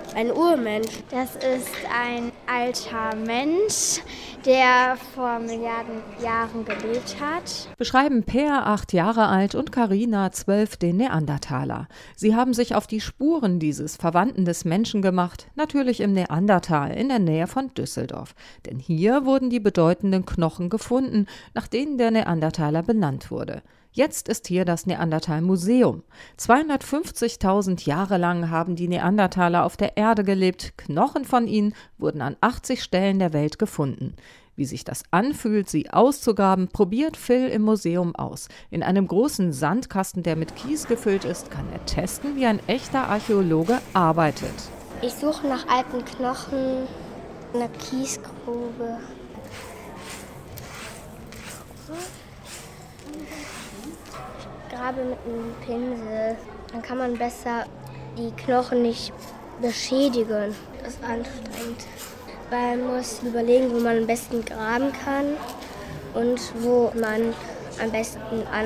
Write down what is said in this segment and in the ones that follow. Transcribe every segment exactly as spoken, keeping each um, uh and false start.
Ein Urmensch. Das ist ein alter Mensch, der vor Milliarden Jahren gelebt hat. Beschreiben Per, acht Jahre alt, und Carina, zwölf, den Neandertaler. Sie haben sich auf die Spuren dieses Verwandten des Menschen gemacht, natürlich im Neandertal in der Nähe von Düsseldorf. Denn hier wurden die bedeutenden Knochen gefunden, nach denen der Neandertaler benannt wurde. Jetzt ist hier das Neandertal-Museum. zweihundertfünfzigtausend Jahre lang haben die Neandertaler auf der Erde gelebt. Knochen von ihnen wurden an achtzig Stellen der Welt gefunden. Wie sich das anfühlt, sie auszugraben, probiert Phil im Museum aus. In einem großen Sandkasten, der mit Kies gefüllt ist, kann er testen, wie ein echter Archäologe arbeitet. Ich suche nach alten Knochen in einer Kiesgrube. Ich grabe mit einem Pinsel. Dann kann man besser die Knochen nicht beschädigen. Das ist anstrengend. Weil man muss überlegen, wo man am besten graben kann und wo man am besten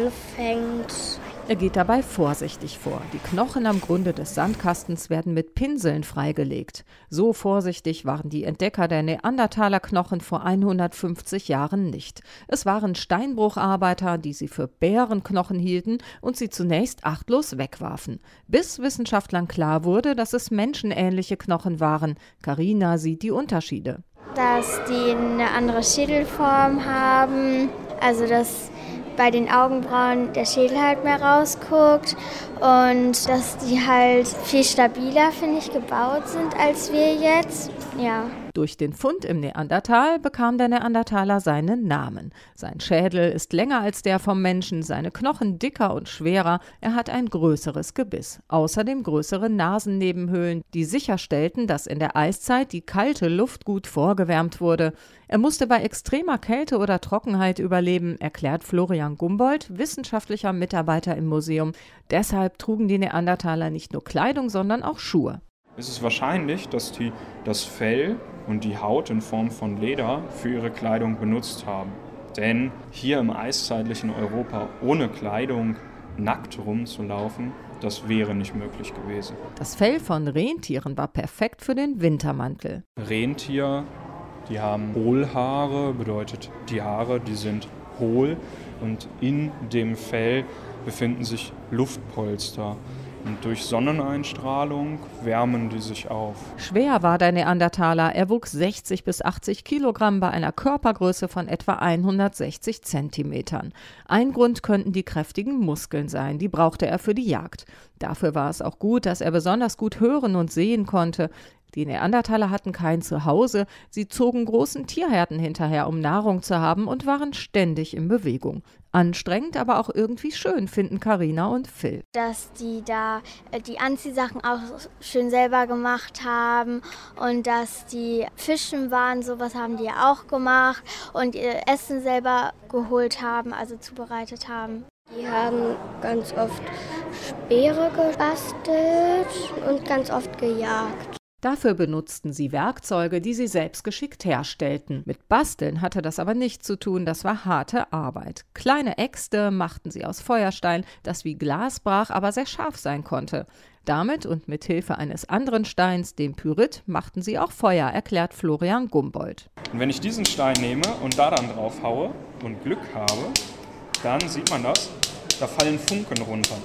anfängt. Er geht dabei vorsichtig vor. Die Knochen am Grunde des Sandkastens werden mit Pinseln freigelegt. So vorsichtig waren die Entdecker der Neandertaler-Knochen vor hundertfünfzig Jahren nicht. Es waren Steinbrucharbeiter, die sie für Bärenknochen hielten und sie zunächst achtlos wegwarfen. Bis Wissenschaftlern klar wurde, dass es menschenähnliche Knochen waren. Carina sieht die Unterschiede. Dass die eine andere Schädelform haben, also dass bei den Augenbrauen der Schädel halt mehr rausguckt und dass die halt viel stabiler, finde ich, gebaut sind als wir jetzt. Ja. Durch den Fund im Neandertal bekam der Neandertaler seinen Namen. Sein Schädel ist länger als der vom Menschen, seine Knochen dicker und schwerer, er hat ein größeres Gebiss. Außerdem größere Nasennebenhöhlen, die sicherstellten, dass in der Eiszeit die kalte Luft gut vorgewärmt wurde. Er musste bei extremer Kälte oder Trockenheit überleben, erklärt Florian Gumboldt, wissenschaftlicher Mitarbeiter im Museum. Deshalb trugen die Neandertaler nicht nur Kleidung, sondern auch Schuhe. Es ist wahrscheinlich, dass die das Fell und die Haut in Form von Leder für ihre Kleidung benutzt haben. Denn hier im eiszeitlichen Europa ohne Kleidung nackt rumzulaufen, das wäre nicht möglich gewesen. Das Fell von Rentieren war perfekt für den Wintermantel. Rentier, die haben Hohlhaare, bedeutet die Haare, die sind hohl und in dem Fell befinden sich Luftpolster. Und durch Sonneneinstrahlung wärmen die sich auf. Schwer war der Neandertaler. Er wog sechzig bis achtzig Kilogramm bei einer Körpergröße von etwa hundertsechzig Zentimetern. Ein Grund könnten die kräftigen Muskeln sein, die brauchte er für die Jagd. Dafür war es auch gut, dass er besonders gut hören und sehen konnte. Die Neandertaler hatten kein Zuhause, sie zogen großen Tierherden hinterher, um Nahrung zu haben, und waren ständig in Bewegung. Anstrengend, aber auch irgendwie schön, finden Carina und Phil. Dass die da die Anziehsachen auch schön selber gemacht haben und dass die Fischen waren, sowas haben die auch gemacht und ihr Essen selber geholt haben, also zubereitet haben. Die haben ganz oft Speere gebastelt und ganz oft gejagt. Dafür benutzten sie Werkzeuge, die sie selbst geschickt herstellten. Mit Basteln hatte das aber nichts zu tun, das war harte Arbeit. Kleine Äxte machten sie aus Feuerstein, das wie Glas brach, aber sehr scharf sein konnte. Damit und mit Hilfe eines anderen Steins, dem Pyrit, machten sie auch Feuer, erklärt Florian Gumboldt. Und wenn ich diesen Stein nehme und da dann drauf haue und Glück habe, dann sieht man das, da fallen Funken runter.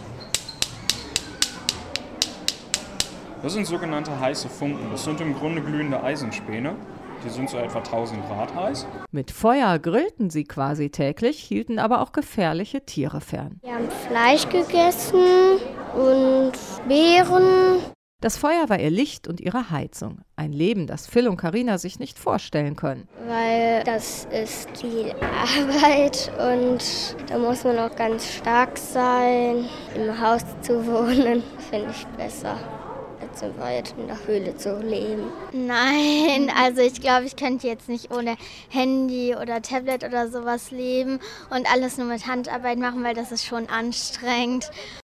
Das sind sogenannte heiße Funken. Das sind im Grunde glühende Eisenspäne. Die sind so etwa tausend Grad heiß. Mit Feuer grillten sie quasi täglich, hielten aber auch gefährliche Tiere fern. Wir haben Fleisch gegessen und Beeren. Das Feuer war ihr Licht und ihre Heizung. Ein Leben, das Phil und Carina sich nicht vorstellen können. Weil das ist viel Arbeit und da muss man auch ganz stark sein. Im Haus zu wohnen, finde ich besser, als im Wald in der Höhle zu leben. Nein, also ich glaube, ich könnte jetzt nicht ohne Handy oder Tablet oder sowas leben und alles nur mit Handarbeit machen, weil das ist schon anstrengend.